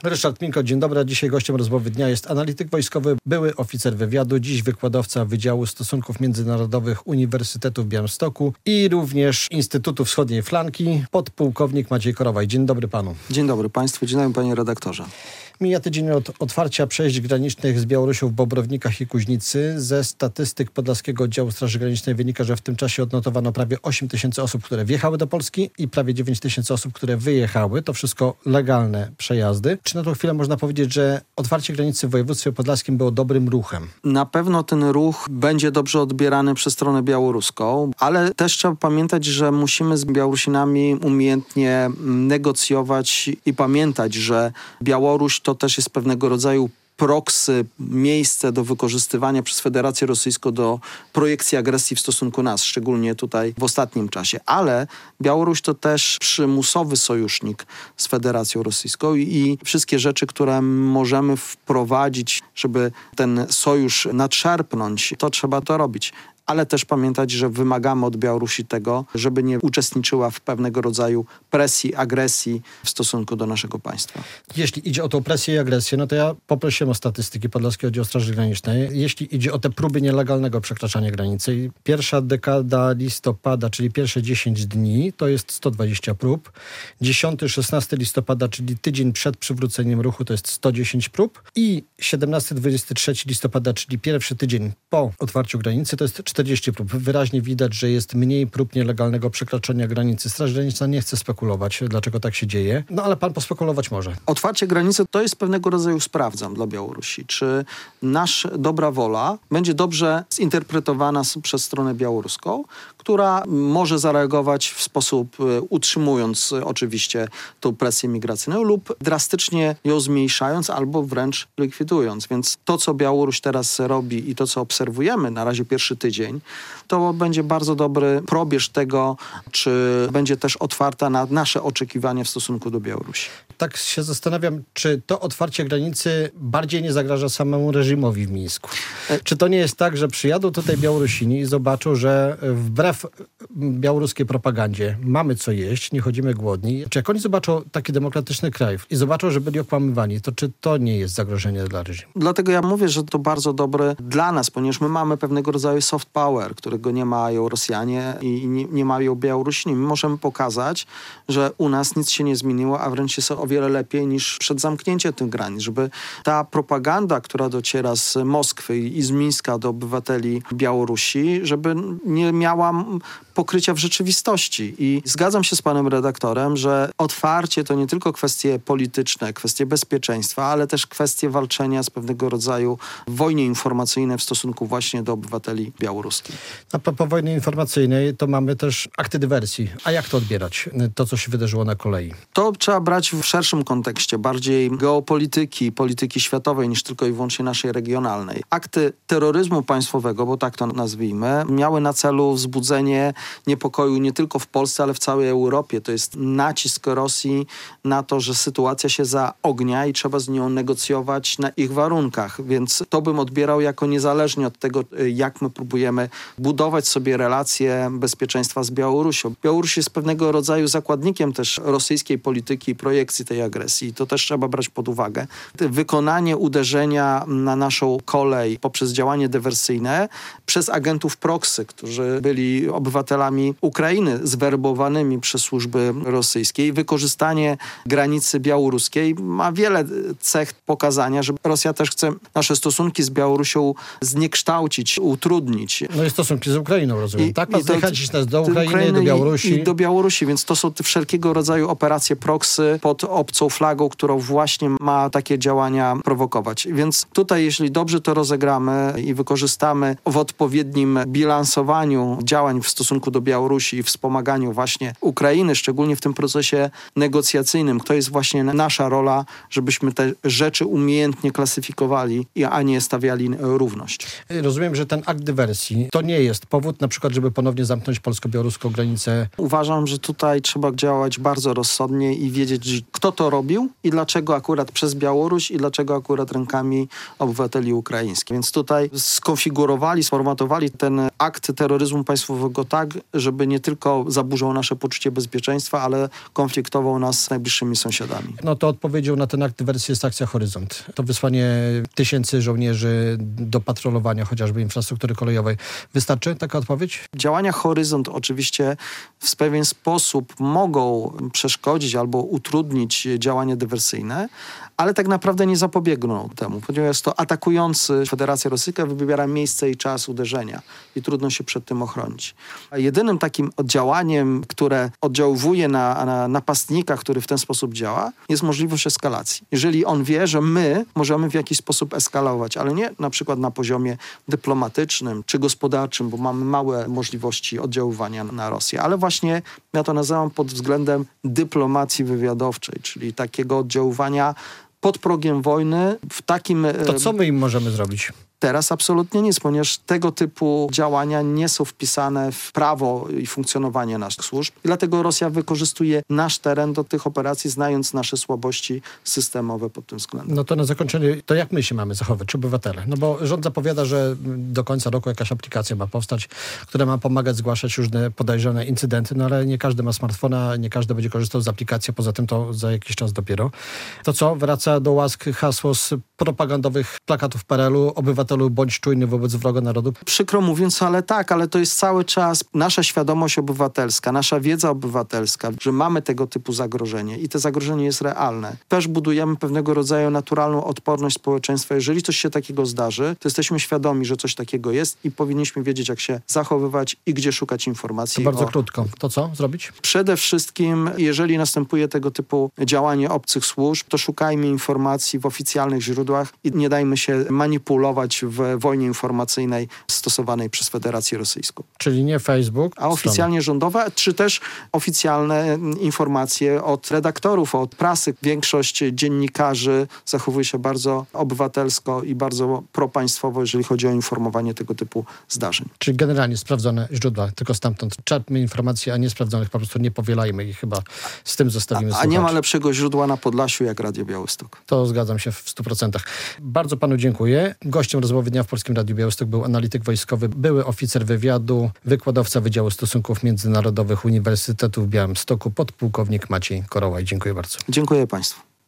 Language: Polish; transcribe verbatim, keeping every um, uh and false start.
Ryszard Minko, dzień dobry. A dzisiaj gościem rozmowy dnia jest analityk wojskowy, były oficer wywiadu, dziś wykładowca Wydziału Stosunków Międzynarodowych Uniwersytetu w Białymstoku i również Instytutu Wschodniej Flanki, podpułkownik Maciej Korowaj. Dzień dobry panu. Dzień dobry państwu, dzień dobry panie redaktorze. Mija tydzień od otwarcia przejść granicznych z Białorusią w Bobrownikach i Kuźnicy. Ze statystyk Podlaskiego Oddziału Straży Granicznej wynika, że w tym czasie odnotowano prawie osiem tysięcy osób, które wjechały do Polski i prawie dziewięć tysięcy osób, które wyjechały. To wszystko legalne przejazdy. Czy na tą chwilę można powiedzieć, że otwarcie granicy w województwie podlaskim było dobrym ruchem? Na pewno ten ruch będzie dobrze odbierany przez stronę białoruską, ale też trzeba pamiętać, że musimy z Białorusinami umiejętnie negocjować i pamiętać, że Białoruś to też jest pewnego rodzaju proksy, miejsce do wykorzystywania przez Federację Rosyjską do projekcji agresji w stosunku nas, szczególnie tutaj w ostatnim czasie. Ale Białoruś to też przymusowy sojusznik z Federacją Rosyjską i wszystkie rzeczy, które możemy wprowadzić, żeby ten sojusz nadszarpnąć, to trzeba to robić. Ale też pamiętać, że wymagamy od Białorusi tego, żeby nie uczestniczyła w pewnego rodzaju presji, agresji w stosunku do naszego państwa. Jeśli idzie o tą presję i agresję, no to ja poprosiłem o statystyki Podlaskiego Oddziału Straży Granicznej. Jeśli idzie o te próby nielegalnego przekraczania granicy, pierwsza dekada listopada, czyli pierwsze dziesięć dni, to jest sto dwadzieścia prób. dziesiątego szesnastego listopada, czyli tydzień przed przywróceniem ruchu, to jest sto dziesięć prób. I siedemnastego dwudziestego trzeciego listopada, czyli pierwszy tydzień po otwarciu granicy, to jest czterdzieści prób. Wyraźnie widać, że jest mniej prób nielegalnego przekraczania granicy. Straż Graniczna nie chce spekulować, dlaczego tak się dzieje. No ale pan pospekulować może. Otwarcie granicy to jest pewnego rodzaju sprawdzam dla Białorusi. Czy nasza dobra wola będzie dobrze zinterpretowana przez stronę białoruską, która może zareagować w sposób utrzymując oczywiście tą presję migracyjną lub drastycznie ją zmniejszając albo wręcz likwidując. Więc to, co Białoruś teraz robi i to, co obserwujemy na razie pierwszy tydzień, to będzie bardzo dobry probierz tego, czy będzie też otwarta na nasze oczekiwania w stosunku do Białorusi. Tak się zastanawiam, czy to otwarcie granicy bardziej nie zagraża samemu reżimowi w Mińsku. Czy to nie jest tak, że przyjadą tutaj Białorusini i zobaczą, że wbrew białoruskiej propagandzie mamy co jeść, nie chodzimy głodni. Czy jak oni zobaczą taki demokratyczny kraj i zobaczą, że byli okłamywani, to czy to nie jest zagrożenie dla reżimu? Dlatego ja mówię, że to bardzo dobre dla nas, ponieważ my mamy pewnego rodzaju soft power, którego nie mają Rosjanie i nie, nie mają Białorusini. My możemy pokazać, że u nas nic się nie zmieniło, a wręcz jest o wiele lepiej niż przed zamknięciem tych granic. Żeby ta propaganda, która dociera z Moskwy i z Mińska do obywateli Białorusi, żeby nie miała pokrycia w rzeczywistości. I zgadzam się z panem redaktorem, że otwarcie to nie tylko kwestie polityczne, kwestie bezpieczeństwa, ale też kwestie walczenia z pewnego rodzaju wojnie informacyjnej w stosunku właśnie do obywateli białoruskich. A propos wojny informacyjnej, to mamy też akty dywersji. A jak to odbierać? To, co się wydarzyło na kolei? To trzeba brać w szerszym kontekście, bardziej geopolityki, polityki światowej niż tylko i wyłącznie naszej regionalnej. Akty terroryzmu państwowego, bo tak to nazwijmy, miały na celu wzbudzenie niepokoju nie tylko w Polsce, ale w całej Europie. To jest nacisk Rosji na to, że sytuacja się zaognia i trzeba z nią negocjować na ich warunkach. Więc to bym odbierał jako niezależnie od tego, jak my próbujemy budować sobie relacje bezpieczeństwa z Białorusią. Białoruś jest pewnego rodzaju zakładnikiem też rosyjskiej polityki i projekcji tej agresji. To też trzeba brać pod uwagę. Wykonanie uderzenia na naszą kolej poprzez działanie dywersyjne przez agentów proxy, którzy byli obywatelami Ukrainy zwerbowanymi przez służby rosyjskie. Wykorzystanie granicy białoruskiej ma wiele cech pokazania, że Rosja też chce nasze stosunki z Białorusią zniekształcić, utrudnić. No i stosunki z Ukrainą, rozumiem. I, tak? i Zjechać nas do Ukrainy, Ukrainy do Białorusi. I, I do Białorusi, więc to są te wszelkiego rodzaju operacje proxy pod obcą flagą, którą właśnie ma takie działania prowokować. Więc tutaj, jeśli dobrze to rozegramy i wykorzystamy w odpowiednim bilansowaniu działań w stosunku do Białorusi i wspomaganiu właśnie Ukrainy, szczególnie w tym procesie negocjacyjnym, to jest właśnie nasza rola, żebyśmy te rzeczy umiejętnie klasyfikowali, a nie stawiali równość. Rozumiem, że ten akt dywersji to nie jest powód na przykład, żeby ponownie zamknąć polsko-białoruską granicę. Uważam, że tutaj trzeba działać bardzo rozsądnie i wiedzieć, kto to robił i dlaczego akurat przez Białoruś i dlaczego akurat rękami obywateli ukraińskich. Więc tutaj skonfigurowali, sformatowali ten akt terroryzmu państwowego tak, żeby nie tylko zaburzał nasze poczucie bezpieczeństwa, ale konfliktował nas z najbliższymi sąsiadami. No to odpowiedzią na ten akt dywersji jest akcja Horyzont. To wysłanie tysięcy żołnierzy do patrolowania chociażby infrastruktury kolejowej. Wystarczy taka odpowiedź? Działania Horyzont oczywiście w pewien sposób mogą przeszkodzić albo utrudnić działania dywersyjne, ale tak naprawdę nie zapobiegną temu, ponieważ to atakujący Federację Rosyjską wybiera miejsce i czas uderzenia i trudno się przed tym ochronić. A jedynym takim działaniem, które oddziałuje na, na napastnika, który w ten sposób działa, jest możliwość eskalacji. Jeżeli on wie, że my możemy w jakiś sposób eskalować, ale nie na przykład na poziomie dyplomatycznym czy gospodarczym, bo mamy małe możliwości oddziaływania na Rosję, ale właśnie ja to nazywam pod względem dyplomacji wywiadowczej, czyli takiego oddziaływania pod progiem wojny w takim... To co my im możemy zrobić? Teraz absolutnie nic, ponieważ tego typu działania nie są wpisane w prawo i funkcjonowanie naszych służb. I dlatego Rosja wykorzystuje nasz teren do tych operacji, znając nasze słabości systemowe pod tym względem. No to na zakończenie, to jak my się mamy zachować, czy obywatele? No bo rząd zapowiada, że do końca roku jakaś aplikacja ma powstać, która ma pomagać zgłaszać różne podejrzane incydenty, no ale nie każdy ma smartfona, nie każdy będzie korzystał z aplikacji, poza tym to za jakiś czas dopiero. To co? Wraca do łask hasło z propagandowych plakatów P R L u, obywatelu bądź czujny wobec wroga narodu? Przykro mówiąc, ale tak, ale to jest cały czas nasza świadomość obywatelska, nasza wiedza obywatelska, że mamy tego typu zagrożenie i to zagrożenie jest realne. Też budujemy pewnego rodzaju naturalną odporność społeczeństwa. Jeżeli coś się takiego zdarzy, to jesteśmy świadomi, że coś takiego jest i powinniśmy wiedzieć, jak się zachowywać i gdzie szukać informacji. To bardzo o... krótko. To co zrobić? Przede wszystkim, jeżeli następuje tego typu działanie obcych służb, to szukajmy informacji w oficjalnych źródłach i nie dajmy się manipulować w wojnie informacyjnej stosowanej przez Federację Rosyjską. Czyli nie Facebook, a oficjalnie rządowe, czy też oficjalne informacje od redaktorów, od prasy. Większość dziennikarzy zachowuje się bardzo obywatelsko i bardzo propaństwowo, jeżeli chodzi o informowanie tego typu zdarzeń. Czyli generalnie sprawdzone źródła, tylko stamtąd czerpmy informacje, a nie sprawdzonych po prostu nie powielajmy i chyba z tym zostawimy A, a nie ma lepszego źródła na Podlasiu jak Radio Białystok. To zgadzam się w stu procentach. Bardzo panu dziękuję. Gościem rozmowy dnia w Polskim Radiu Białystok był analityk wojskowy, były oficer wywiadu, wykładowca Wydziału Stosunków Międzynarodowych Uniwersytetu w Białymstoku, podpułkownik Maciej Korołaj. Dziękuję bardzo. Dziękuję państwu.